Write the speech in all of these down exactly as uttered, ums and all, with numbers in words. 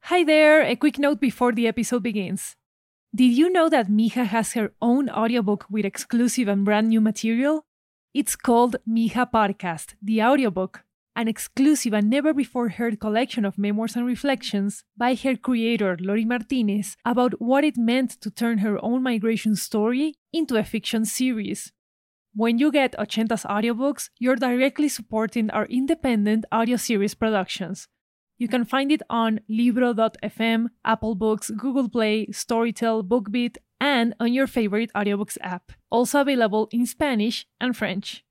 Hi there, a quick note before the episode begins. Did you know that Mija has her own audiobook with exclusive and brand new material? It's called Mija Podcast, the audiobook, an exclusive and never before heard collection of memoirs and reflections by her creator, Lori Martinez, about what it meant to turn her own migration story into a fiction series. When you get Ochenta's audiobooks, you're directly supporting our independent audio series productions. You can find it on Libro dot f m, Apple Books, Google Play, Storytel, BookBeat, and on your favorite audiobooks app. Also available in Spanish and French.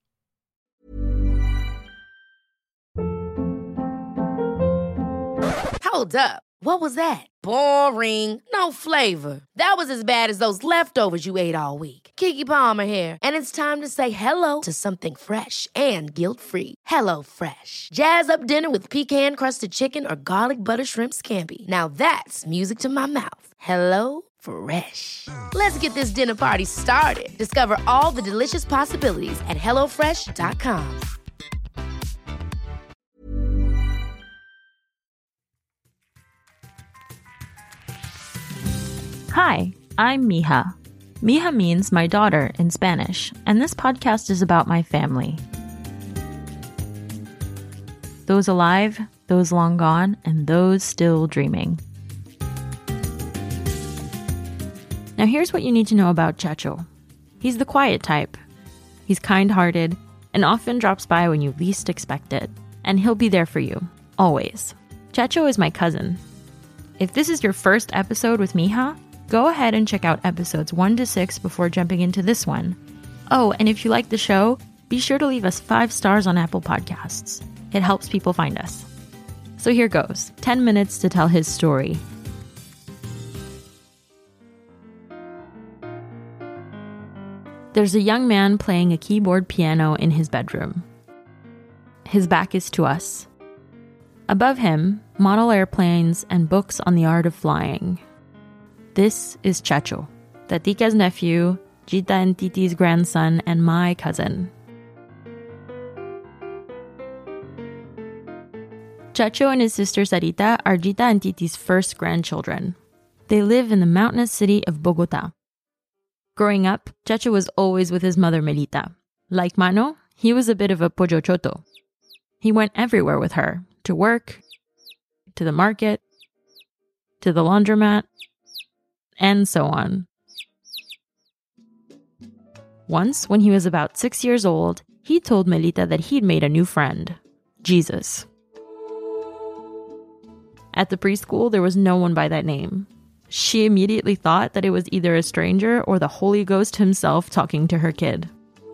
Hold up. What was that? Boring. No flavor. That was as bad as those leftovers you ate all week. Keke Palmer here, and it's time to say hello to something fresh and guilt-free. Hello Fresh. Jazz up dinner with pecan-crusted chicken or garlic butter shrimp scampi. Now that's music to my mouth. Hello Fresh. Let's get this dinner party started. Discover all the delicious possibilities at hello fresh dot com. Hi, I'm Mija. Mija means my daughter in Spanish, and this podcast is about my family. Those alive, those long gone, and those still dreaming. Now here's what you need to know about Chacho. He's the quiet type. He's kind-hearted and often drops by when you least expect it. And he'll be there for you, always. Chacho is my cousin. If this is your first episode with Mija, go ahead and check out episodes one to six before jumping into this one. Oh, and if you like the show, be sure to leave us five stars on Apple Podcasts. It helps people find us. So here goes, ten minutes to tell his story. There's a young man playing a keyboard piano in his bedroom. His back is to us. Above him, model airplanes and books on the art of flying. This is Chacho, Tatika's nephew, Gita and Titi's grandson, and my cousin. Chacho and his sister Sarita are Gita and Titi's first grandchildren. They live in the mountainous city of Bogota. Growing up, Chacho was always with his mother Melita. Like Mano, he was a bit of a pochochoto. He went everywhere with her, to work, to the market, to the laundromat, and so on. Once, when he was about six years old, he told Melita that he'd made a new friend, Jesus. At the preschool, there was no one by that name. She immediately thought that it was either a stranger or the Holy Ghost himself talking to her kid.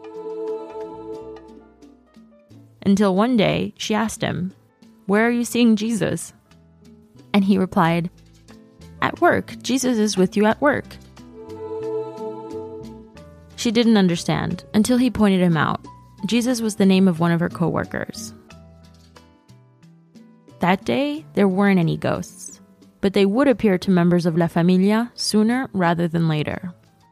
Until one day, she asked him, "Where are you seeing Jesus?" And he replied, "At work. Jesus is with you at work." She didn't understand until he pointed him out. Jesus was the name of one of her co-workers. That day, there weren't any ghosts, but they would appear to members of La Familia sooner rather than later.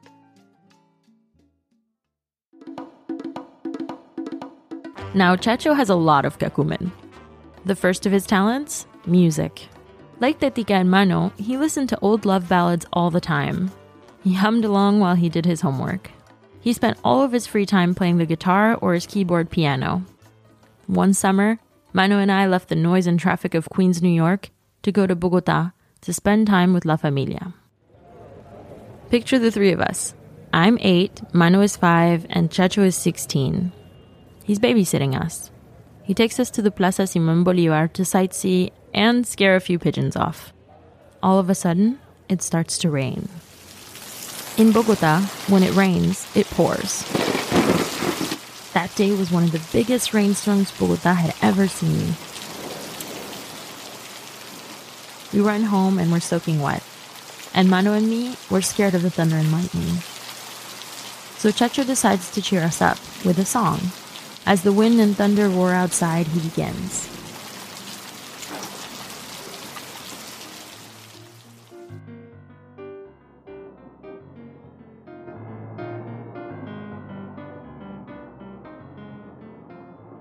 Now, Chacho has a lot of cacumen. The first of his talents? Music. Like Tatika and Mano, he listened to old love ballads all the time. He hummed along while he did his homework. He spent all of his free time playing the guitar or his keyboard piano. One summer, Mano and I left the noise and traffic of Queens, New York, to go to Bogota to spend time with La Familia. Picture the three of us. I'm eight, Mano is five, and Chacho is sixteen. He's babysitting us. He takes us to the Plaza Simón Bolívar to sightsee and scare a few pigeons off. All of a sudden, it starts to rain. In Bogota, when it rains, it pours. That day was one of the biggest rainstorms Bogota had ever seen. We run home and we're soaking wet. And Mano and me were scared of the thunder and lightning. So Chacho decides to cheer us up with a song. As the wind and thunder roar outside, he begins.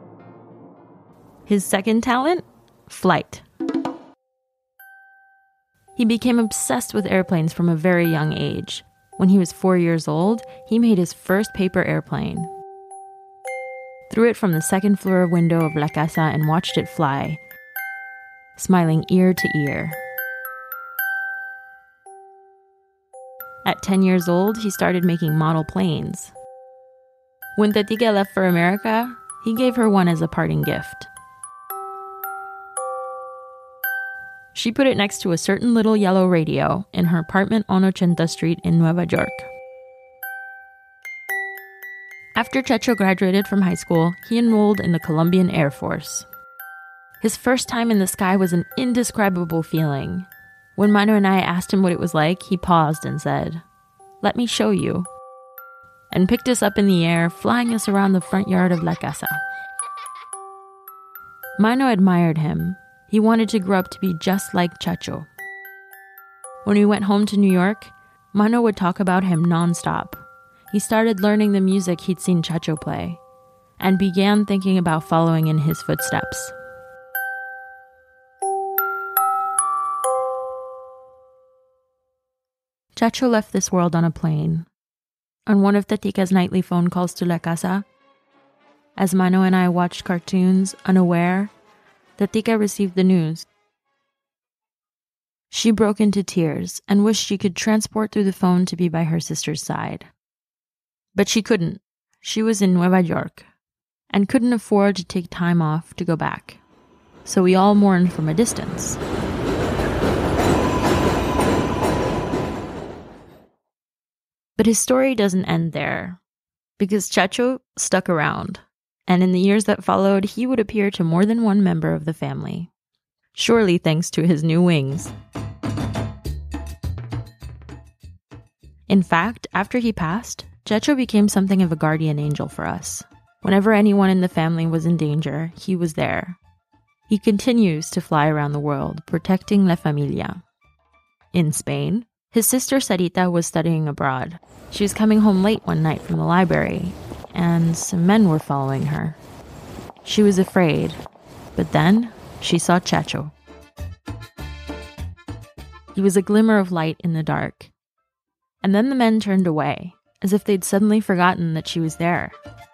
His second talent? Flight. He became obsessed with airplanes from a very young age. When he was four years old, he made his first paper airplane. Threw it from the second floor window of La Casa and watched it fly, smiling ear to ear. At ten years old, he started making model planes. When Tetica left for America, he gave her one as a parting gift. She put it next to a certain little yellow radio in her apartment on ochenta Street in Nueva York. After Checho graduated from high school, he enrolled in the Colombian Air Force. His first time in the sky was an indescribable feeling. When Mano and I asked him what it was like, he paused and said, "Let me show you," and picked us up in the air, flying us around the front yard of La Casa. Mano admired him. He wanted to grow up to be just like Checho. When we went home to New York, Mano would talk about him nonstop. He started learning the music he'd seen Checho play and began thinking about following in his footsteps. Checho left this world on a plane. On one of Tetica's nightly phone calls to La Casa, as Mano and I watched cartoons, unaware, Tetica received the news. She broke into tears and wished she could transport through the phone to be by her sister's side. But she couldn't. She was in Nueva York and couldn't afford to take time off to go back. So we all mourned from a distance. But his story doesn't end there, because Checho stuck around. And in the years that followed, he would appear to more than one member of the family. Surely thanks to his new wings. In fact, after he passed, Checho became something of a guardian angel for us. Whenever anyone in the family was in danger, he was there. He continues to fly around the world, protecting La Familia. In Spain, his sister Sarita was studying abroad. She was coming home late one night from the library, and some men were following her. She was afraid, but then she saw Checho. He was a glimmer of light in the dark. And then the men turned away, as if they'd suddenly forgotten that she was there.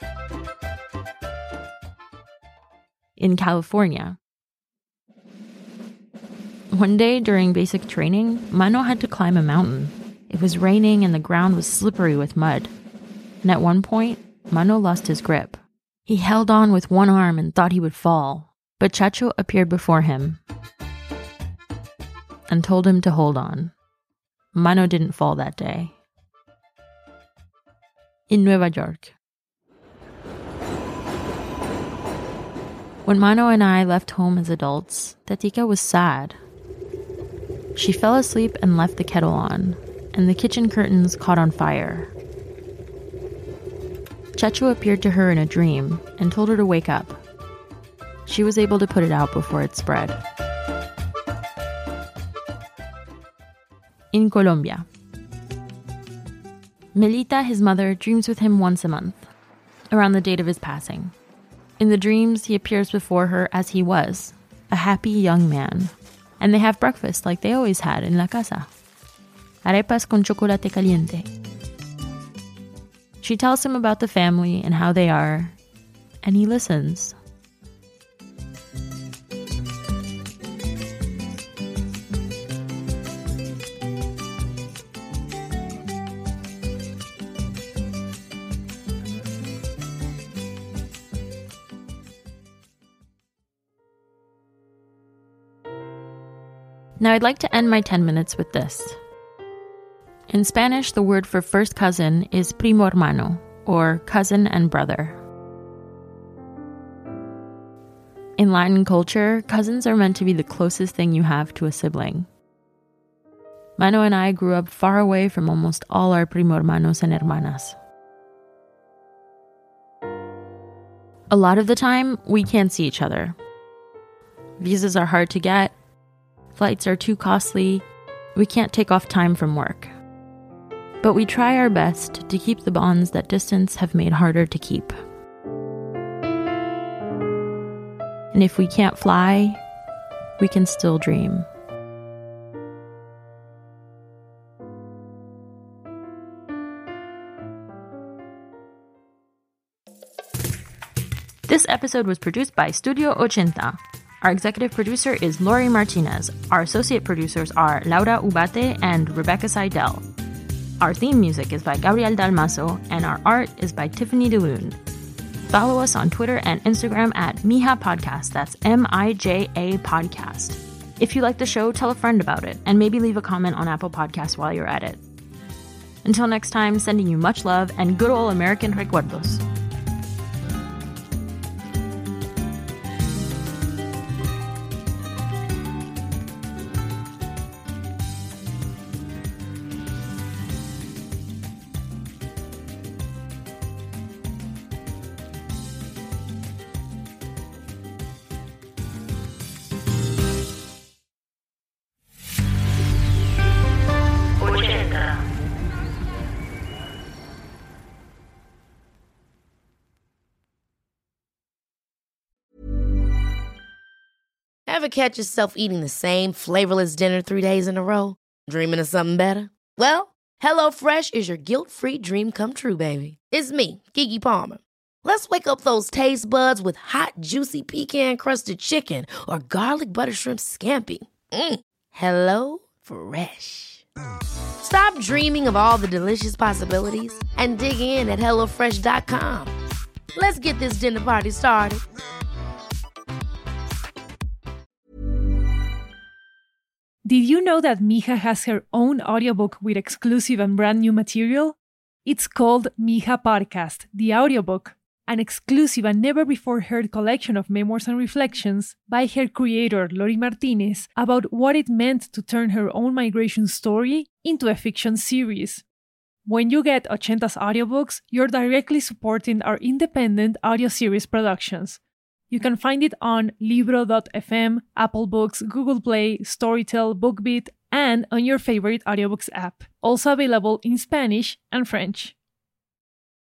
In California, one day during basic training, Mano had to climb a mountain. It was raining and the ground was slippery with mud. And at one point, Mano lost his grip. He held on with one arm and thought he would fall, but Checho appeared before him and told him to hold on. Mano didn't fall that day. In Nueva York. When Mano and I left home as adults, Tetica was sad. She fell asleep and left the kettle on, and the kitchen curtains caught on fire. Checho appeared to her in a dream and told her to wake up. She was able to put it out before it spread. In Colombia, Melita, his mother, dreams with him once a month, around the date of his passing. In the dreams, he appears before her as he was, a happy young man, and they have breakfast like they always had in La Casa. Arepas con chocolate caliente. She tells him about the family and how they are, and he listens. Now I'd like to end my ten minutes with this. In Spanish, the word for first cousin is primo hermano, or cousin and brother. In Latin culture, cousins are meant to be the closest thing you have to a sibling. Mano and I grew up far away from almost all our primo hermanos and hermanas. A lot of the time, we can't see each other. Visas are hard to get, flights are too costly, we can't take off time from work. But we try our best to keep the bonds that distance have made harder to keep. And if we can't fly, we can still dream. This episode was produced by Studio eighty. Our executive producer is Lori Martinez. Our associate producers are Laura Ubate and Rebecca Seidel. Our theme music is by Gabriel Dalmaso, and our art is by Tiffany DeLune. Follow us on Twitter and Instagram at Mija Podcast. That's M I J A Podcast. If you like the show, tell a friend about it, and maybe leave a comment on Apple Podcasts while you're at it. Until next time, sending you much love and good old American recuerdos. Ever catch yourself eating the same flavorless dinner three days in a row? Dreaming of something better? Well, HelloFresh is your guilt-free dream come true, baby. It's me, Keke Palmer. Let's wake up those taste buds with hot, juicy pecan-crusted chicken or garlic butter shrimp scampi. Mm. Hello Fresh. Stop dreaming of all the delicious possibilities and dig in at hello fresh dot com. Let's get this dinner party started. Did you know that Mija has her own audiobook with exclusive and brand new material? It's called Mija Podcast, the audiobook, an exclusive and never-before-heard collection of memoirs and reflections by her creator, Lori Martinez, about what it meant to turn her own migration story into a fiction series. When you get eighty's audiobooks, you're directly supporting our independent audio series productions. You can find it on Libro dot f m, Apple Books, Google Play, Storytel, BookBeat, and on your favorite audiobooks app. Also available in Spanish and French.